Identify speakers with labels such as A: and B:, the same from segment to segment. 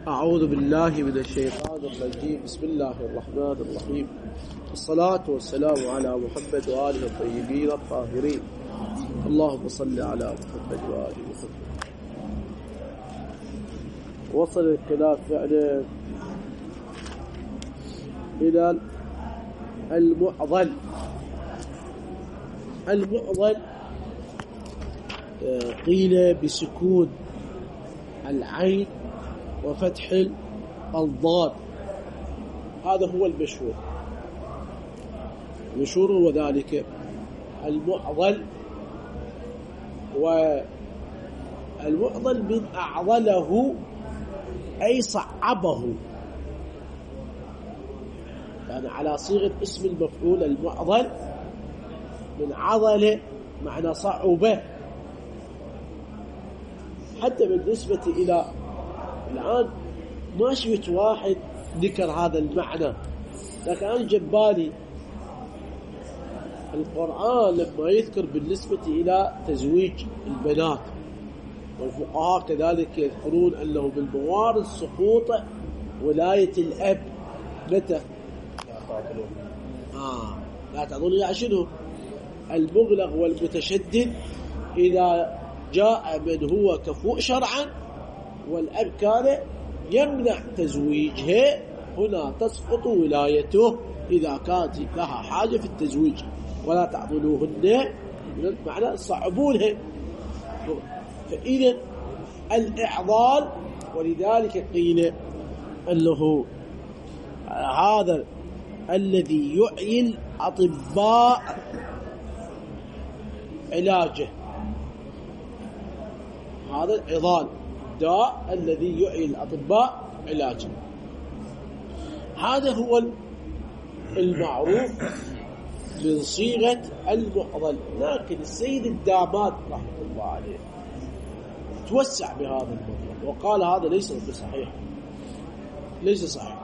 A: أعوذ بالله من الشيطان الرجيم. بسم الله الرحمن الرحيم، والصلاة والسلام على محمد وآله الطيبين الطاهرين. اللهم صل على محمد وآل محمد. وصل الكلام فعلا إلى المعضل. المعضل قيل بسكون العين وفتح الضاد، هذا هو المشهور. مشهور وذلك المعضل، والمعضل من أعضله أي صعبه، يعني على صيغة اسم المفعول. المعضل من عضل معنى صعوبة. حتى بالنسبة إلى الآن ما شفت واحد ذكر هذا المعنى، لكن أنا جبالي القرآن لما يذكر بالنسبة إلى تزويج البنات، والفقهاء كذلك يذكرون أنه من موارد سقوط ولاية الأب متى؟ لا تعطون يعشنه المبلغ والمتشدد إذا جاء من هو كفؤ شرعا والأب كان يمنع تزويجها، هنا تسقط ولايته إذا كانت لها حاجة في التزويج. ولا تعضلوهن معنى صعبونها. فإذا الإعضال، ولذلك قيل أنه هذا الذي يعي الأطباء علاجه، هذا العضال داء الذي يعي الأطباء علاجه. هذا هو المعروف من صيغة المعضل. لكن السيد الداماد رحمه الله عليه توسع بهذا الموضوع وقال هذا ليس بصحيح، ليس صحيح،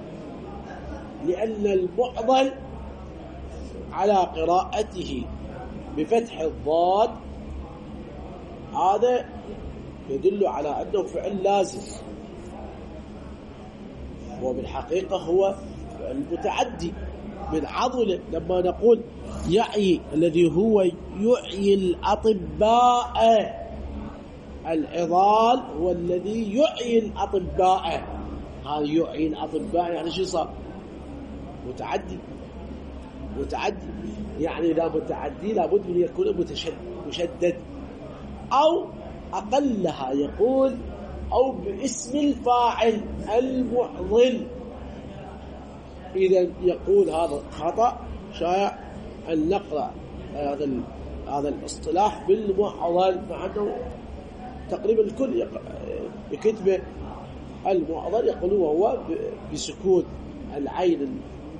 A: لأن المعضل على قراءته بفتح الضاد هذا يدل على أنه فعل لازم، وبالحقيقة هو فعل متعدي من عضل. لما نقول يعي الذي هو يعي الأطباء، العضال هو الذي يعي الأطباء، هذا يعي الأطباء يعني شو صار؟ متعدي. متعدي يعني لا متعدي لابد من يكون مشدد، أو أقلها يقول أو باسم الفاعل المعضل. إذا يقول هذا خطأ شائع أن نقرأ هذا الاصطلاح بالمعضل، مع أنه تقريبا الكل يكتب المعضل يقول وهو بسكون العين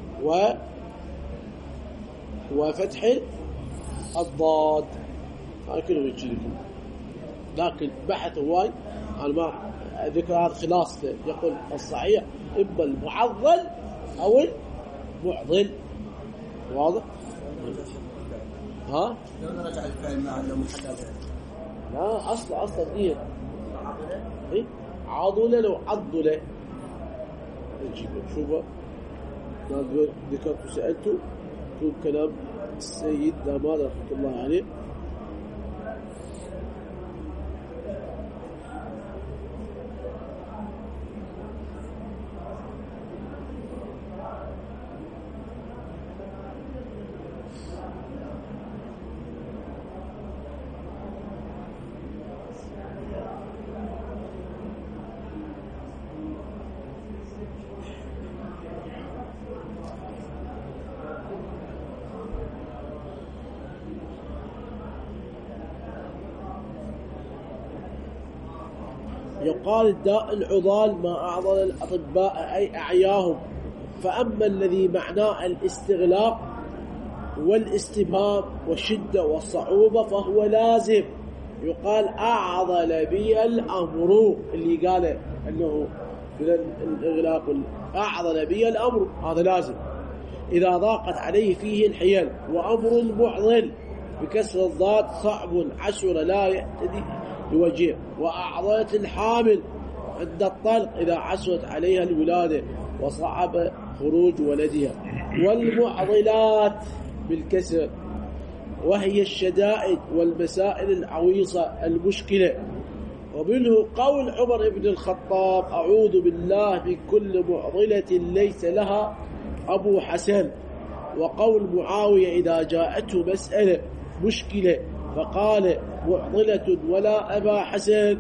A: وفتح الضاد، هذا كله يجي لكم. لكن بحث هواي أنا ما ذكر هذا خلاصته. يقول الصحيح إما المعضل أو المعضل. واضح؟ ها؟
B: لو نرجع الفعل مع لو محدد.
A: لا أصلا إيه؟ عضلة لو عضلة نجيب شوفه. ذكرت وسألته طول كلام السيد داماد رحمة الله عليه. يقال الداء العضال ما أعضل الأطباء أي أعياهم. فأما الذي معناه الاستغلاق والاستبهام والشدة والصعوبة فهو لازم. يقال أعضل بي الأمر، اللي قال أنه من الإغلاق أعضل بي الأمر هذا لازم إذا ضاقت عليه فيه الحيل. وأمر المعضل بكسر الضاد صعب عسر لا يهتدي لوجهه. وأعضلت الحامل عند الطلق إذا عسرت عليها الولادة وصعب خروج ولدها. والمعضلات بالكسر وهي الشدائد والمسائل العويصة المشكلة. ومنه قول عمر بن الخطاب: أعوذ بالله من كل معضلة ليس لها أبو حسن. وقول معاوية إذا جاءته مسألة مشكلة فقال: معضلة ولا أبا حسن.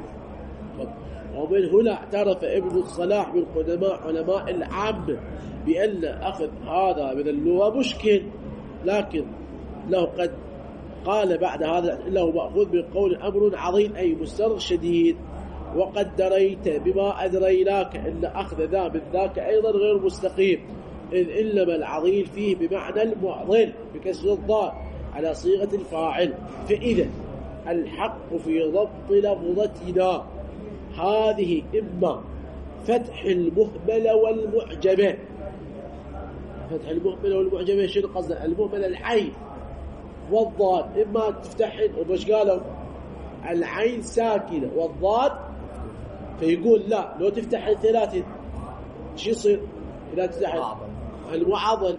A: ومن هنا اعترف ابن الصلاح من علماء العامة بأن أخذ هذا من اللغة مشكل، لكن له قد قال بعد هذا له مأخوذ من قول أمر عظيم أي مستر شديد. وقد دريت بما أدريناك أن أخذ ذا من ذاك أيضا غير مستقيم، إذ إنما العظيم فيه بمعنى المعضل بكسر الضاد على صيغة الفاعل. فإذا الحق في ضبط لفظتنا هذه إما فتح المهملة والمعجمة. فتح المهملة والمعجمة شنو قصده؟ المهملة العين والضاد إما تفتحن، ومش قالوا العين ساكنة والضاد، فيقول لا لو تفتح الثلاثة شو يصير إذا تفتح المعضل؟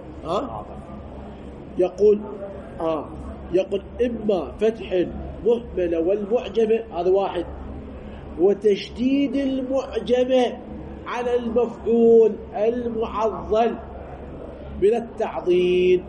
A: يقول إما فتح المهملة والمعجمة، هذا واحد، وتشديد المعجمة على المفعول المعضل من التعضيل.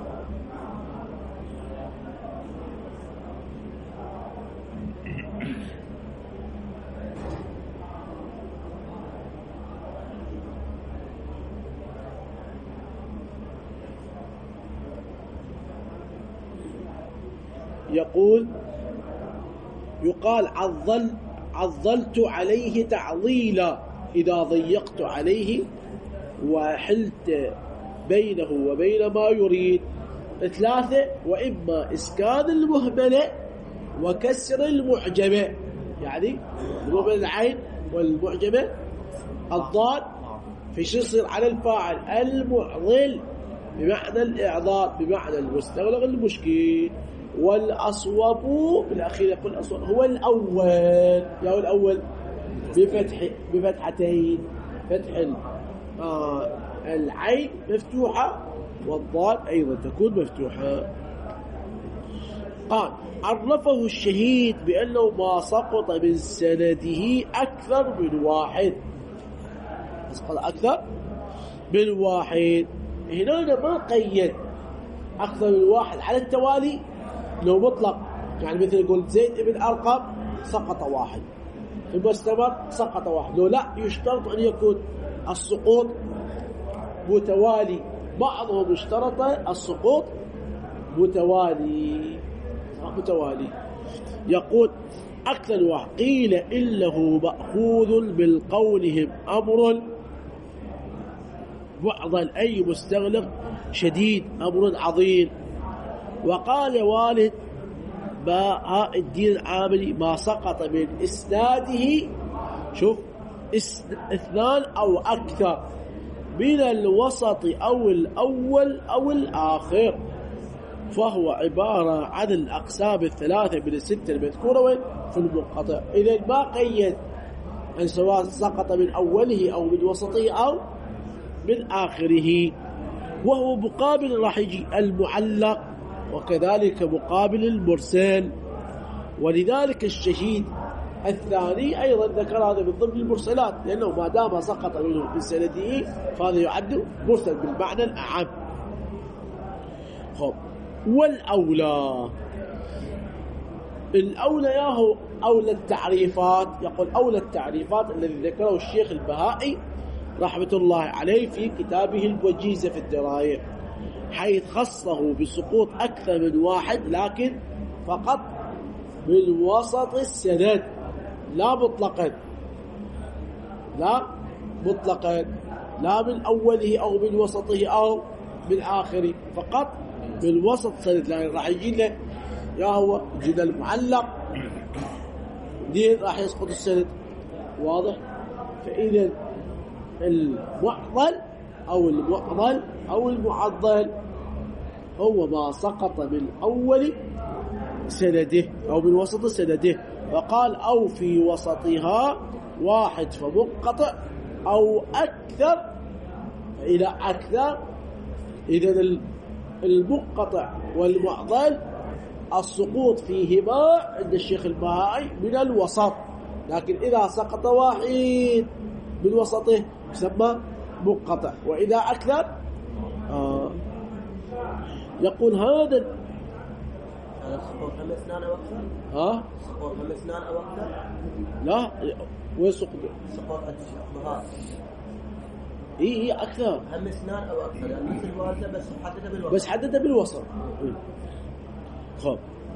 A: يقال عضلت عليه تعضيلا إذا ضيقت عليه وحلت بينه وبين ما يريد. ثلاثة: وإما إسكان المهملة وكسر المعجمة، يعني المهملة العين والمعجمة الضاد، في شو يصير على الفاعل المعضل بمعنى الإعضال بمعنى المستغرق المشكل. والأصوب بالأخير يقول الأصوب هو الأول، يا الأول بفتحتين، فتح العين مفتوحة والضاد أيضا تكون مفتوحة. قال: عرفه الشهيد بأنه ما سقط من سنده أكثر من واحد. سقط أكثر من واحد، هنا ما قيد أكثر من واحد على التوالي. لو مطلق يعني مثل يقول زيد ابن أرقم سقط واحد، ثم استمر سقط واحد. لو لا، يشترط أن يكون السقوط متوالي. بعضهم اشترط السقوط متوالي. يقول أكثر واحد. قيل إنه مأخوذ بالقولهم أمر معضل أي مستغلق شديد، أمر عظيم. وقال والد بهاء الدين العاملي: ما سقط من إسناده، شوف، اثنان أو أكثر من الوسط أو الأول أو الآخر، فهو عبارة عن الأقسام الثلاثة من الستة المذكورة في المنقطع. إذا ما قيد أن سواء سقط من أوله أو من وسطه أو من آخره. وهو مقابل راح يجي المعلق، وكذلك مقابل المرسل. ولذلك الشهيد الثاني أيضا ذكر هذا من ضمن المرسلات، لأنه ما دام سقط منه من سنده فهذا يعد مرسل بالمعنى الأعم. والأولى ياهو أولى التعريفات. يقول أولى التعريفات الذي ذكره الشيخ البهائي رحمة الله عليه في كتابه الوجيزة في الدراية، حيث خصه بسقوط أكثر من واحد، لكن فقط من وسط السند، لا مطلقا، لا من أوله أو من وسطه أو من آخره، فقط من وسط السند. لأن راح يجي له يا هو جد المعلق دين راح يسقط السند، واضح؟ فإذا المعضل أو المعضل أو المعضل هو ما سقط من أول سنده أو من وسط سنده. فقال: أو في وسطها واحد فمنقطع أو أكثر. فإذا أكثر إذن المنقطع والمعضل السقوط فيهما عند الشيخ البهائي من الوسط، لكن إذا سقط واحد من وسطه يسمى منقطع، وإذا أكثر يقول هذا
B: سقوط هم اثنان أو أكثر؟ سقوط هم اثنان أو أكثر؟
A: لا، وين سقوط؟
B: سقوط البهائي
A: هي أكثر،
B: هم اثنان أو أكثر، يعني مثل الوالدة
A: بس حددها بالوسط. خب،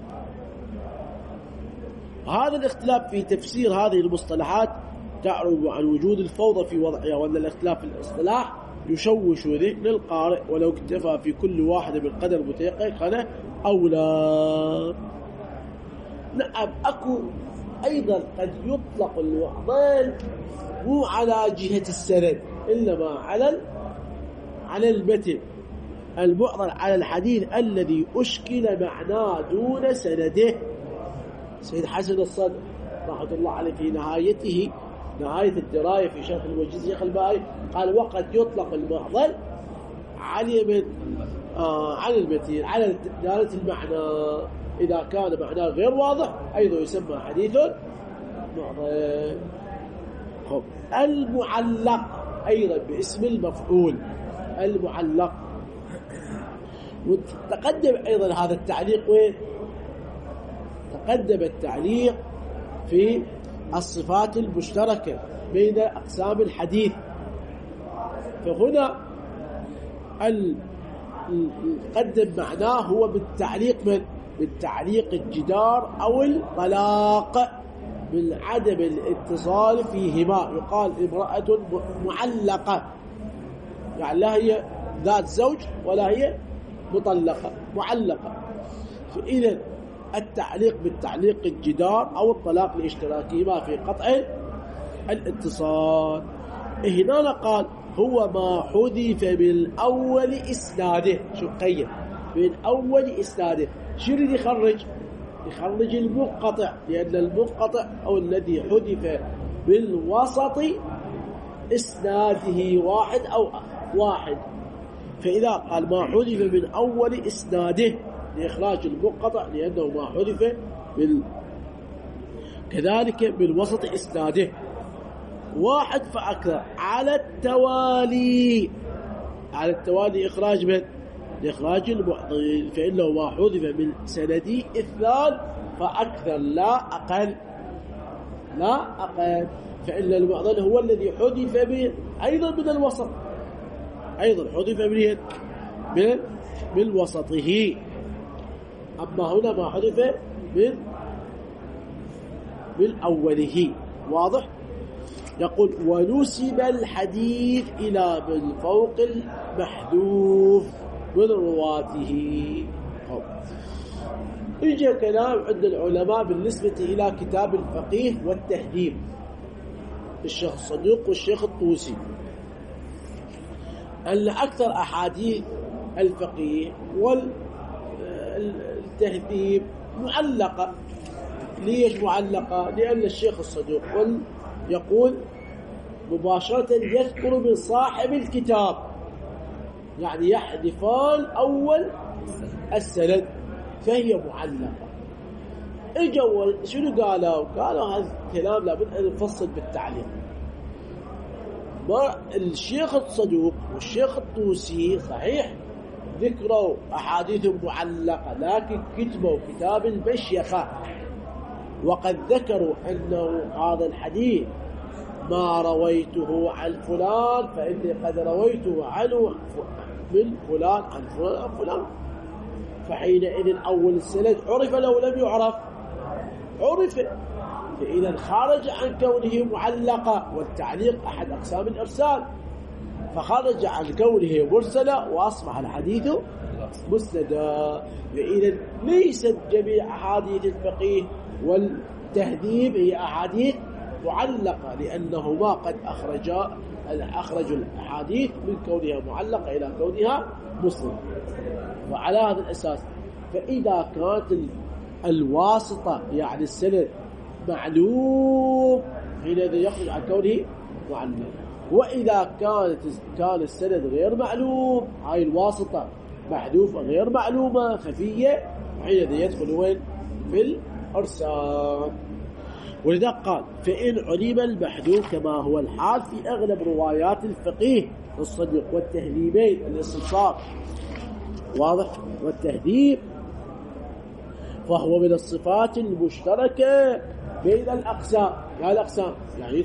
A: هذا الاختلاف في تفسير هذه المصطلحات تعرض عن وجود الفوضى في وضعها، وأن الاختلاف في الاصطلاح يشوش ذهن القارئ ولو اكتفى في كل واحد بالقدر متيقن أو لا. نعم، أكو أيضا قد يطلق المعضل مو على جهة السند إنما على المتن، المعضل على الحديث الذي أشكل معناه دون سنده. سيد حسن الصدر رحمة الله عليه في نهاية الدراية في شرح الوجيز شيخ البهائي قال: وقد يطلق المعضل على المتن على دلالة المعنى، إذا كان معناه غير واضح أيضا يسمى حديث معضل. المعلق أيضا باسم المفعول، المعلق. وتقدم أيضا هذا التعليق وين؟ تقدم التعليق في الصفات المشتركة بين أقسام الحديث. فهنا قدم معناه هو بالتعليق الجدار أو الطلاق، من عدم الاتصال فيهما. يقال امرأة معلقة، يعني لا هي ذات زوج ولا هي مطلقة، معلقة. فإذا التعليق بالتعليق الجدار أو الطلاق لاشتراكهما في قطع الاتصال. هنا قال: هو ما حذف من أول إسناده. شو قيم من أول إسناده؟ شو اللي يخرج المنقطع، لأن المنقطع أو الذي حذف بالوسط إسناده واحد. فإذا قال ما حذف من أول إسناده لإخراج المنقطع، لأنه ما حذف كذلك بالوسط إسناده واحد فأكثر على التوالي إخراج المعضل، فإنه ما حذف من سندي اثنان فأكثر لا أقل، فإن المعضل هو الذي حذف أيضا من الوسط، حذف من وسطه. أما هنا ما حذف من أوله. واضح؟ يقول: ونسب الحديث إلى من فوق المحذوف من رواته. يجي كلام عند العلماء بالنسبة إلى كتاب الفقيه والتهذيب، الشيخ الصدوق والشيخ الطوسي، أن أكثر أحاديث الفقيه والتهذيب معلقة. ليش معلقة؟ لأن الشيخ الصدوق يقول مباشرة يذكر من صاحب الكتاب، يعني يحذفان أول السند، فهي معلقة. اجوا شنو قالوا هذا الكلام لابد أن نفصل بالتعليق. الشيخ الصدوق والشيخ الطوسي صحيح ذكروا أحاديث معلقة، لكن كتبوا كتاب المشيخة، وقد ذكروا أنه هذا الحديث ما رويته عن فلان فإني قد رويته عنه من فلان عن فلان. فحينئذ أول السند عرف لو لم يعرف، عرف. فإذا خرج عن كونه معلقة، والتعليق أحد أقسام الإرسال، فخرج عن كونه مرسلا وأصبح الحديث مسندا. فإذا ليست جميع أحاديث الفقيه والتهذيب هي أحاديث معلقة، لأنهما قد أخرجوا الأحاديث من كونها معلقة إلى كونها مسند. وعلى هذا الأساس فإذا كانت الواسطة يعني السند معلوم حينئذ يخرج عن كونه معلم. وإذا كان السند غير معلوم، هاي الواسطة محذوفة غير معلومة خفية، حينئذ يدخل وين؟ في الإرسال. ولذا قال فإن علم المحذوف كما هو الحال في أغلب روايات الفقيه الصديق والتهذيبين الاستنصار واضح والتهذيب، فهو من الصفات المشتركة بين الأقسام. الأقسام يعني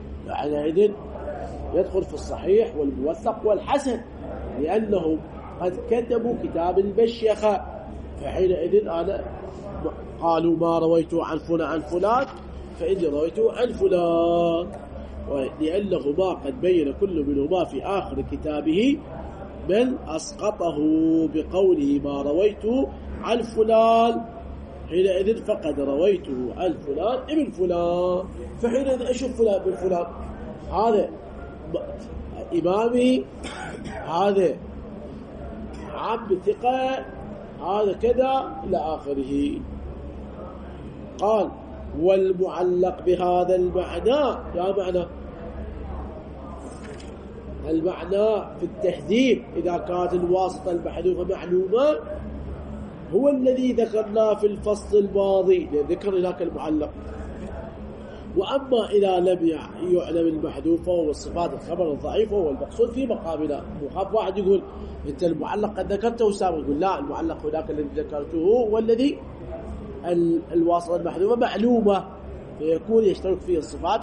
A: يدخل في الصحيح والموثق والحسن، لأنهم قد كتبوا كتاب المشيخة، فحينئذ أنا قالوا ما رويته عن فلان فإني رويته عن فلان، لأنهما قد بين كل منهما في آخر كتابه بل أسقطه بقوله ما رويته عن فلان، حينئذ فقد رويته عن فلان ابن فلان. فحينئذ أشوف فلان ابن فلان، هذا إمامي، هذا عبد ثقة، هذا كذا إلى آخره. قال والمعلق بهذا المعنى، يا معنى المعنى في التهذيب إذا كانت الواسطة المحذوفة معلومة هو الذي ذكرناه في الفصل الماضي، ذكر هناك المعلق. وأما إذا لم يعلم المحذوف والصفات الخبر الضعيف هو المقصود في مقامنا. وخاف واحد يقول أنت المعلق قد ذكرته سابقا، يقول لا، المعلق هناك الذي ذكرته هو الذي الواسطة المحذوفة معلومة، فيكون يشترك فيه الصفات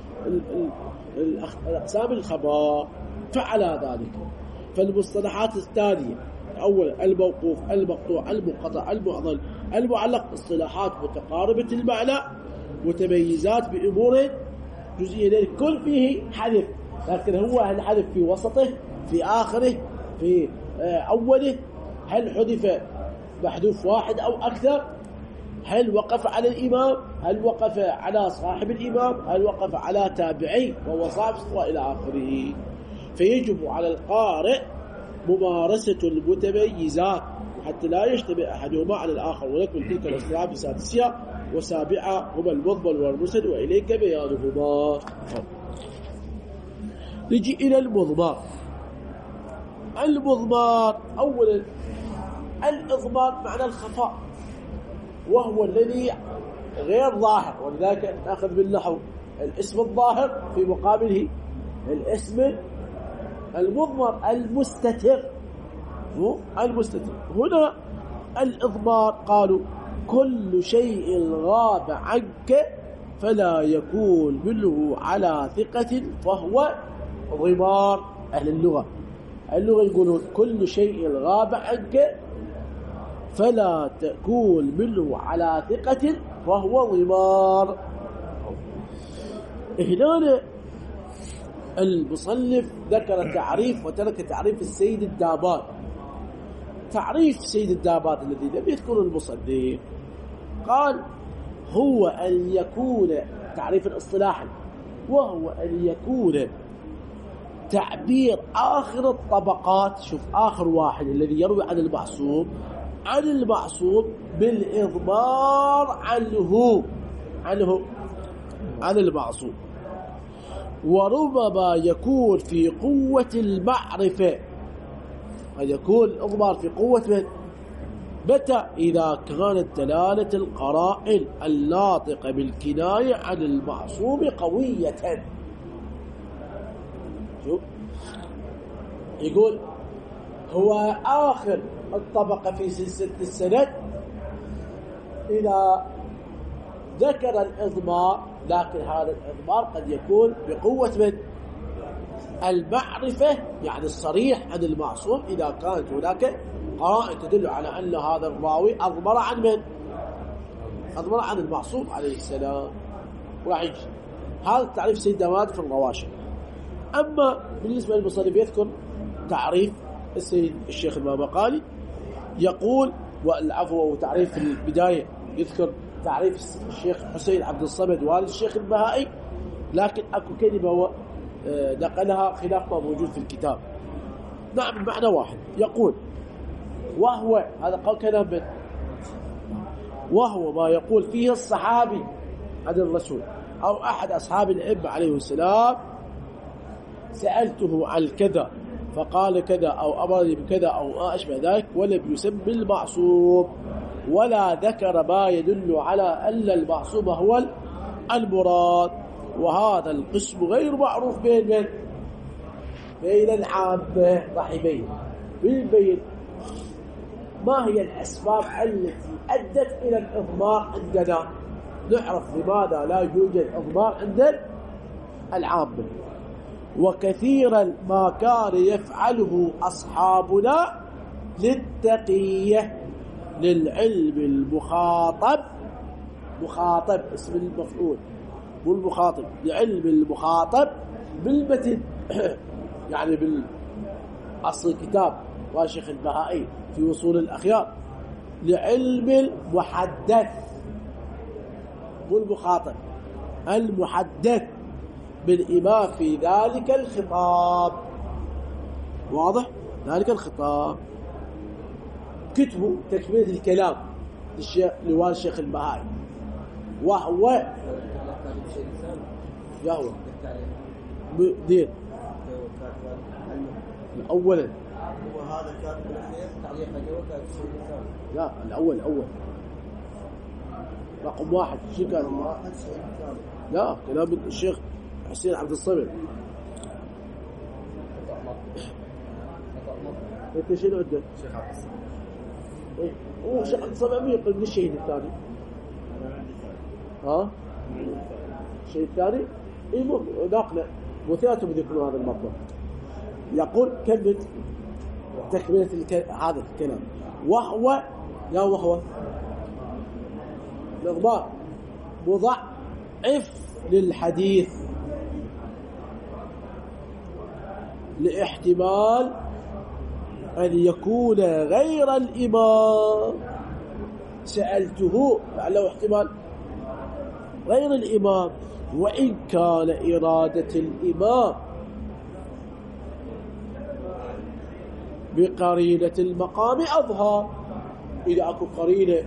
A: الأقسام الخبر. فعلى ذلك فالمصطلحات الثانية أولا الموقوف، المقطوع، المنقطع، المعضل، المعلق اصطلاحات متقاربة المعنى متميزات بأمور جزئية، كل فيه حذف، لكن هو هل حذف في وسطه، في آخره، في أوله؟ هل حذف محذوف واحد أو أكثر؟ هل وقف على الإمام؟ هل وقف على صاحب الإمام؟ هل وقف على تابعي ووصاف وإلى آخره؟ فيجب على القارئ ممارسة المتميزات حتى لا يشتبه أحدهما على الآخر، ونكمل تلك الاصطلاحات بسادسها وسابعة هما المضمر والمرسل وإليك بيانهما. نجي إلى المضمر. المضمر أولا الإضمار معنى الخفاء، وهو الذي غير ظاهر، ولذلك نأخذ بالنحو الاسم الظاهر في مقابله الاسم المضمر المستتر. هنا الإضمار قالوا كل شيء غاب عنك فلا يكون منه على ثقة فهو ضمار. أهل اللغة يقولون كل شيء غاب عنك فلا تكون منه على ثقة فهو ضمار. هنا المصنف ذكر تعريف وترك تعريف السيد الدابات. تعريف سيد الدابات الذي لم يذكر المصنف قال هو أن يكون تعريف اصطلاحا، وهو أن يكون تعبير آخر الطبقات، شوف آخر واحد الذي يروي عن المعصوم بالإضمار عن المعصوم. وربما يكون في قوة المعرفة، قد يكون الإضمار في قوة متى؟ إذا كانت دلالة القرائن الناطقة بالكناية عن المعصوم قوية. شوف يقول هو آخر الطبقة في سلسلة السند إذا ذكر الإضمار، لكن هذا الإضمار قد يكون بقوة من المعرفة، يعني الصريح عن المعصوم، إذا كانت هناك قرائن تدل على أن هذا الراوي أضمر عن من؟ أضمر عن المعصوم عليه السلام. وعيش هذا التعريف سيد داود في الرواشد. أما بالنسبة للمصنف يذكر تعريف السيد الشيخ المابقالي، يقول والعفو وتعريف في البداية يذكر تعريف الشيخ حسين عبد الصمد والد الشيخ البهائي، لكن أكو كلمة نقلها خلاف ما موجود في الكتاب. نعم المعنى واحد. يقول وهو، هذا قال كلام وهو ما يقول فيه الصحابي عن الرسول أو أحد أصحاب الأئمة عليه السلام سألته عن كذا فقال كذا أو أمرني بكذا أو ما أشبه ذلك ولم يسمي المعصوم ولا ذكر ما يدل على أن المعصوم هو المراد. وهذا القسم غير معروف بين العامة. راح يبين ما هي الأسباب التي أدت إلى الإضمار عندنا، نعرف لماذا لا يوجد إضمار عند العامة. وكثيرا ما كان يفعله أصحابنا للتقية للعلم مخاطب اسم المفعول مو المخاطب، لعلم المخاطب بالمتن يعني بالأصل الكتاب واشيخ البهائي في وصول الأخيار، لعلم المحدث مو المخاطب، المحدث بالإمام في ذلك الخطاب. واضح؟ ذلك الخطاب كتبوا تكملة الكلام لوالد الشيخ البهائي، وهو دين أولا.
B: وهذا كاتب الأخير تعليق الجواب كاتب الشيخ الإسلام.
A: لا الأول رقم 1 شو كان؟ لا كلام الشيخ حسين عبد الصمد. انت شنو عندك؟
B: الشيخ عبد الصمد.
A: هو الشيخ عبد الصمد مين يقول الشهيد الثاني؟ الشهيد الثاني؟ اي مو ناقله وثلاثهم يذكرون هذا المطلب. يقول كمل تكملة هذا الكلام، وهو الإضمار مضاعف للحديث لاحتمال أن يكون غير الإمام. سألته لعله احتمال غير الإمام، وإن كان إرادة الإمام بقرينة المقام أظهر. إذا أكو قرينة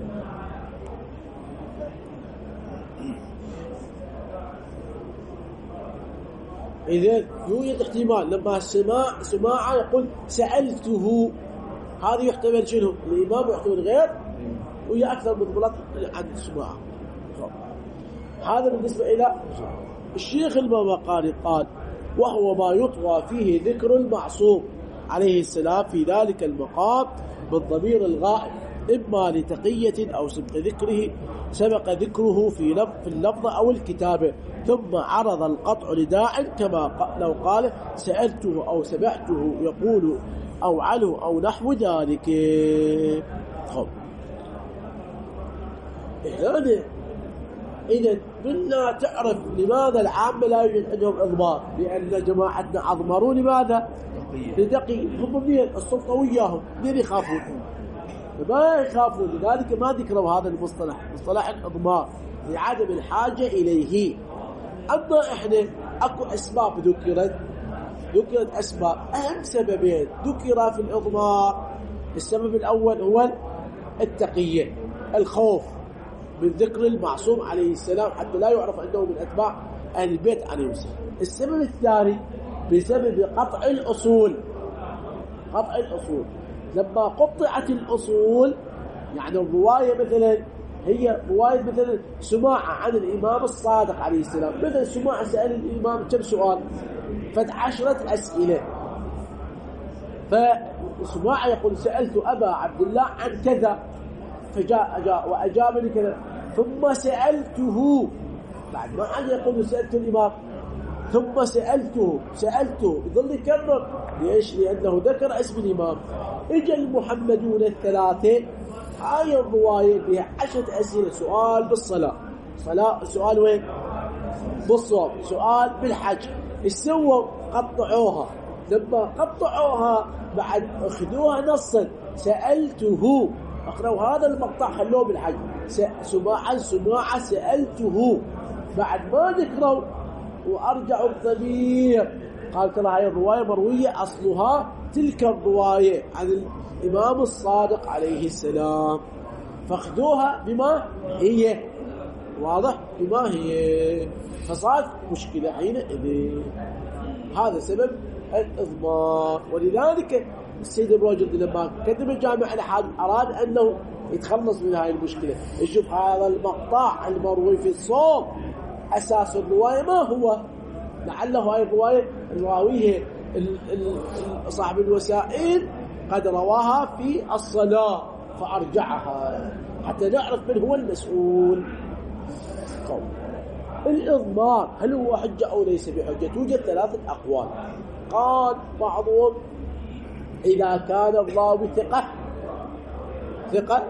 A: إذن يوجد احتمال لما سماعة يقول سألته، هذا يحتمل شنو؟ الإمام يحتمل غير وهي أكثر مضبلات عن السماعة. هذا بالنسبة إلى الشيخ المبقاني قال وهو ما يطوى فيه ذكر المعصوم عليه السلام في ذلك المقام بالضمير الغائب، إما لتقية أو سبق ذكره في اللفظ أو الكتابة، ثم عرض القطع لداع كما لو قال سألته أو سمعته يقول أو عنه أو نحو ذلك. إذا بدنا تعرف لماذا العامة لا يوجد عندهم إضمار، لأن جماعتنا أضمروا لماذا؟ لدقي هم مين؟ السلطة وياهم مين يخافون؟ ما يخافون، لذلك ما ذكروا هذا المصطلح مصطلح الإضمار لعدم الحاجة إليه. أما إحنا أكو أسباب ذكرت أسباب، أهم سببين ذكر في الإضمار. السبب الأول هو التقية، الخوف من ذكر المعصوم عليه السلام حتى لا يعرف أنه من أتباع أهل البيت عليه السلام. السبب الثاني بسبب قطع الأصول. لما قطعت الأصول يعني الرواية مثلا هي رواية مثلا سماعة عن الإمام الصادق عليه السلام، مثلا سماعة سأل الإمام كم سؤال؟ 10 أسئلة. فسماعة يقول سألت أبا عبد الله عن كذا فجاء وأجابني كذا، ثم سألته بعد ما عاد يقول سألت الإمام ثم سألته يظل يكرر. ليش؟ لأنه ذكر اسم الإمام. إجا المحمدون الثلاثة، هاي الرواية بها 10 أسئلة، سؤال بالصلاة، سؤال وين؟ بالصوم، سؤال بالحج. السووا قطعوها، لما قطعوها بعد أخذوها نصا سألته، أقرأوا هذا المقطع خلوه بالحج سماعة سألته، بعد ما ذكروا وأرجعوا الضمير قال ترى هاي الرواية مروية أصلها تلك الرواية عن الإمام الصادق عليه السلام، فاخذوها بما هي واضح بما هي، فصارت مشكلة حينئذ. هذا سبب الإضمار. ولذلك السيد الراجل لما كتب الجامع الحادث أراد أنه يتخلص من هاي المشكلة. يشوف هذا المقطع المروي في الصوم أساس الرواية ما هو، لعله هاي الرواية الراويه صاحب الوسائل قد رواها في الصلاة فأرجعها حتى نعرف من هو المسؤول. الإضمار هل هو حجة أو ليس بحجة؟ توجد 3 أقوال. قال بعضهم إذا كان الراوي ثقة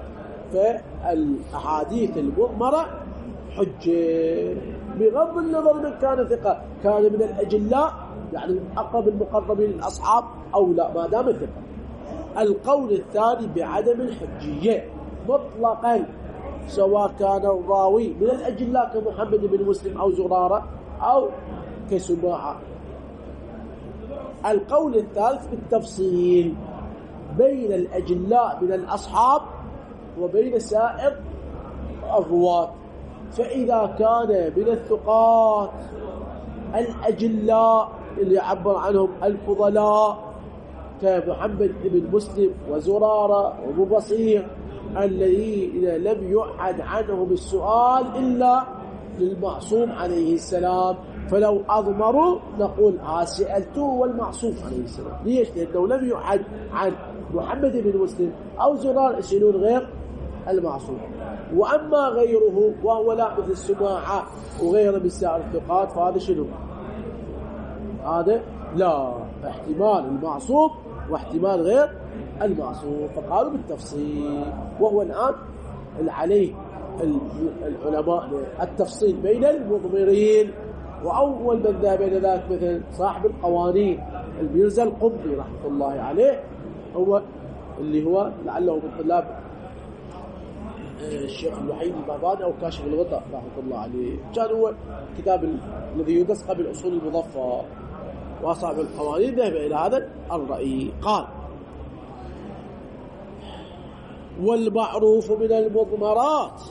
A: فالأحاديث المضمرة حجة بغض النظر من كان ثقة، كان من الأجلاء يعني من أقرب المقربين للأصحاب أو لا ما دام ثقة. القول الثاني بعدم الحجية مطلقا سواء كان الراوي من الأجلاء كمحمد بن مسلم أو زرارة أو كسماعة. القول الثالث بالتفصيل بين الأجلاء من الأصحاب وبين سائر الرواة. فإذا كان من الثقات الأجلاء اللي يعبر عنهم الفضلاء كمحمد بن مسلم وزرارة وابو بصير الذين لم يعد عنهم السؤال إلا للمعصوم عليه السلام، فلو أضمروا نقول سألته والمعصوم عليه السلام. ليش؟ لأنه لم يعد عن محمد بن مسلم أو زرارة يسألون غير المعصوم. وأما غيره وهو لا مثل السماعة وغيره من سائر الثقات فهذا شنو؟ هذا لا، احتمال المعصوم واحتمال غير المعصوم. فقالوا بالتفصيل، وهو الآن عليه العلماء التفصيل بين المضمرين. وأول من ذهب إلى ذلك مثل صاحب القوانين الميرزا القبي رحمة الله عليه، هو اللي هو لعله من طلاب الشيخ الوحيد الباباني أو كاشف الغطاء رحمة الله عليه. كان هو كتاب الذي يدرس قبل أصول المظفر. وصاحب القوانين ذهب إلى هذا الرأي. قال والمعروف من المضمرات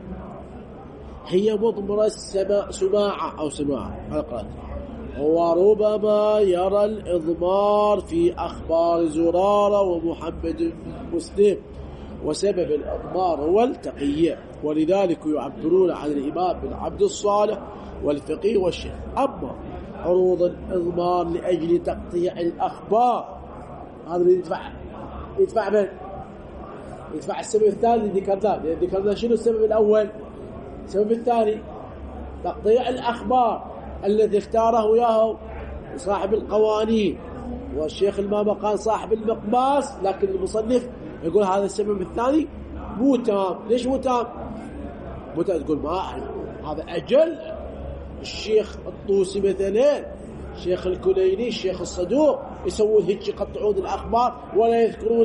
A: هي مضمرة سماعة أو سماعة القرآن، وربما يرى الإضمار في أخبار زرارة ومحمد مسلم، وسبب الإضمار هو التقية، ولذلك يعبرون عن الإمام بن عبد الصالح والفقيه والشيخ. أما عروض الإضمار لأجل تقطيع الأخبار هذا اللي يدفع من؟ يدفع السبب الثاني اللي ذكرناه. ذكرنا شنو السبب الأول؟ السبب الثاني تقطيع الأخبار الذي اختاره وياه صاحب القوانين والشيخ المامقان صاحب المقباس، لكن المصنف يقول هذا السبب الثاني مو تام. ليش مو تام؟ مو تام تقول ما هذا أجل الشيخ الطوسي مثلا، الشيخ الكليني، الشيخ الصدوق يسوون هيك يقطعون الأخبار ولا يذكرون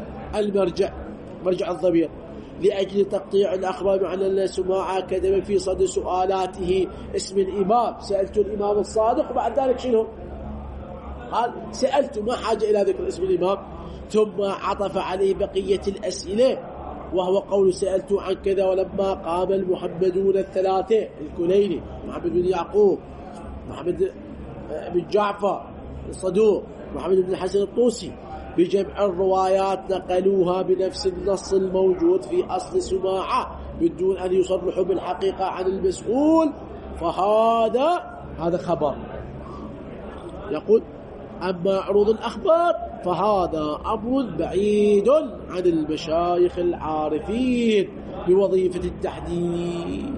A: مرجع الضمير لأجل تقطيع الأخبار، مع أن سماعة كتب في صدر سؤالاته اسم الإمام سألت الإمام الصادق، وبعد ذلك شنو؟ قال سألت ما حاجة إلى ذكر اسم الإمام، ثم عطف عليه بقية الأسئلة وهو قول سألت عن كذا. ولما قام المحمدون الثلاثة الكليني محمد بن يعقوب، محمد بن جعفر الصدوق، محمد بن الحسن الطوسي بجمع الروايات نقلوها بنفس النص الموجود في أصل سماعة بدون أن يصرحوا بالحقيقة عن المسؤول، فهذا خبر. يقول أما عروض الأخبار فهذا أمر بعيد عن المشايخ العارفين بوظيفة التحديث،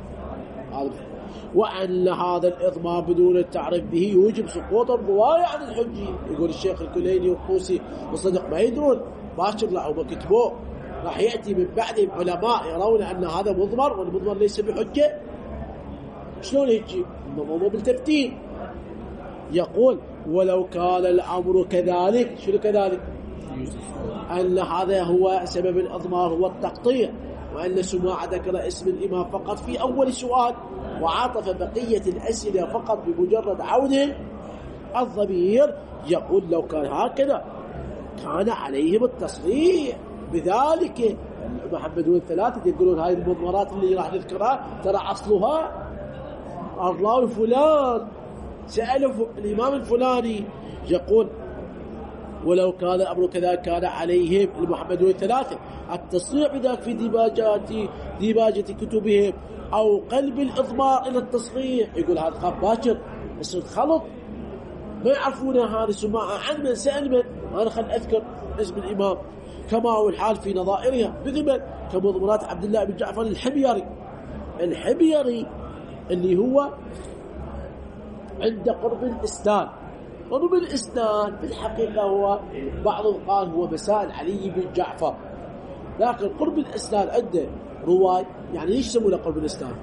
A: وأن هذا الإضمار بدون التعريف به يوجب سقوط الرواية عن الحجي. يقول الشيخ الكليني والطوسي والصدق ما يدرون باشر لا أو ما كتبوه، راح يأتي من بعدهم علماء يرون أن هذا مضمر والمضمر ليس بحجة. شلون يجي؟ النظام بالتفتيل. يقول ولو كان الأمر كذلك، شنو كذلك؟ أن هذا هو سبب الإضمار هو التقطيع، وأن سماعة ذكر اسم الإمام فقط في أول سؤال وعاطف بقية الأسئلة فقط بمجرد عوده الضمير. يقول لو كان هكذا كان عليهم التصريح بذلك محمد الثلاثة يقولون هاي المضمرات اللي راح نذكرها ترى أصلها الراوي فلان سأل الإمام الفلاني يقول ولو كان الأمر كذا كان عليهم المحمد الثلاثة التصريح بذلك في ديباجة كتبهم أو قلب الإضمار إلى التصحيح. يقول هذا خاف باكر يصير خلط ما يعرفون هذا سماعة عن من سأل من. أنا خل أذكر اسم الإمام كما هو الحال في نظائرها بذمن كمضمرات عبد الله بن جعفر الحبيري اللي هو عند قرب الإسناد. قرب الإسناد في الحقيقة هو بعضهم قال هو مسائل علي بن جعفر، لكن قرب الإسناد عنده رواية. يعني ليش يسمونه قرب الإسناد؟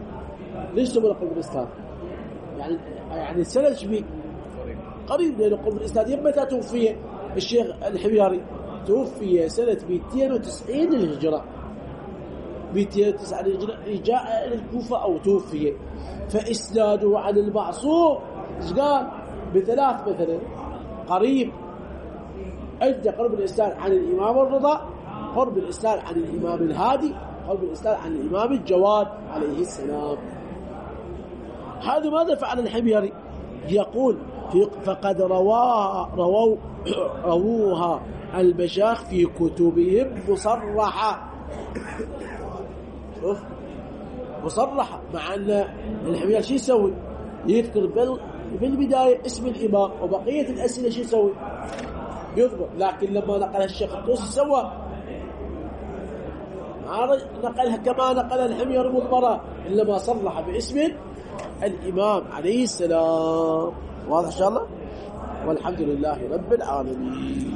A: يعني السند شبيه قريب، لأنه قرب الإسناد. متى توفي الشيخ الحبيري؟ توفي سنة 290 للهجرة، 209 للهجرة، جاء إلى الكوفة أو توفي. فإسناده عن المعصوم إيش قال؟ بثلاث مثلا قريب. عند قرب الإسناد عن الإمام الرضا، قرب الإسناد عن الإمام الهادي، قرب الإسناد عن الإمام الجواد عليه السلام. هذا ماذا فعل الحبيري؟ يقول فقد رووها المشايخ في كتبهم مصرحة. شوف مصرحة، مع أن الحبيري شو يسوي؟ يذكر بالبداية اسم الإمام وبقية الأسئلة شو يسوي؟ يضبط. لكن لما نقلها الشيخ الطوسي سوى نقلها كما نقل الحبيري مضمرة، إنما صرح باسم الإمام عليه السلام. واضح إن شاء الله؟ والحمد لله رب العالمين.